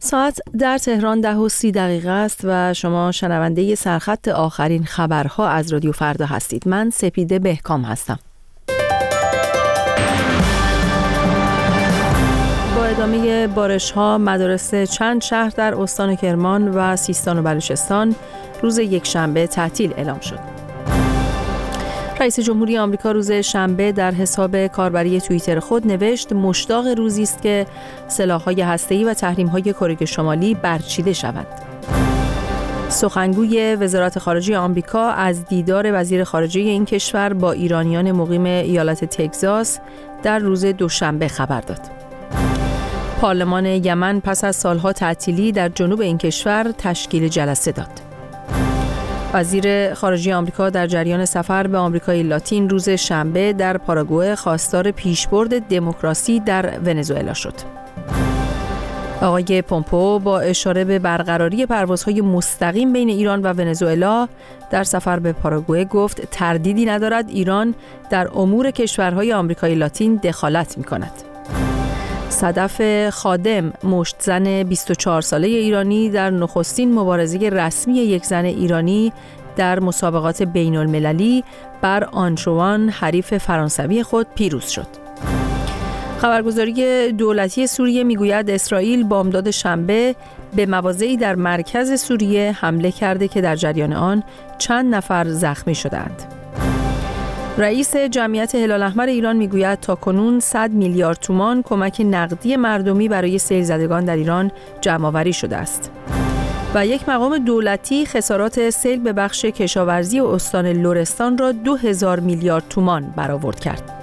ساعت در تهران 10:30 است و شما شنونده سرخط آخرین خبرها از رادیو فردا هستید. من سپیده بهکام هستم. با ادامه بارش‌ها، مدارس چند شهر در استان کرمان و سیستان و بلوچستان روز یکشنبه تعطیل اعلام شد. رئیس جمهوری آمریکا روز شنبه در حساب کاربری توییتر خود نوشت مشتاق روزی است که سلاح‌های هسته‌ای و تحریم‌های کره شمالی برچیده شوند. سخنگوی وزارت خارجه آمریکا از دیدار وزیر خارجه این کشور با ایرانیان مقیم ایالت تگزاس در روز دوشنبه خبر داد. پارلمان یمن پس از سالها تعطیلی در جنوب این کشور تشکیل جلسه داد. وزیر خارجه آمریکا در جریان سفر به آمریکای لاتین روز شنبه در پاراگوئه خواستار پیشبرد دموکراسی در ونزوئلا شد. آقای پومپئو با اشاره به برقراری پروازهای مستقیم بین ایران و ونزوئلا در سفر به پاراگوئه گفت تردیدی ندارد ایران در امور کشورهای آمریکای لاتین دخالت می‌کند. صدف خادم، مشت‌زن 24 ساله ایرانی در نخستین مبارزه رسمی یک زن ایرانی در مسابقات بین‌المللی بر آنچوان حریف فرانسوی خود پیروز شد. خبرگزاری دولتی سوریه میگوید اسرائیل بامداد شنبه به مواضعی در مرکز سوریه حمله کرده که در جریان آن چند نفر زخمی شدند. رئیس جمعیت هلال احمر ایران میگوید تاکنون 100 میلیارد تومان کمک نقدی مردمی برای سیل زدگان در ایران جمع‌آوری شده است. و یک مقام دولتی خسارات سیل به بخش کشاورزی و استان لرستان را 2000 میلیارد تومان برآورد کرد.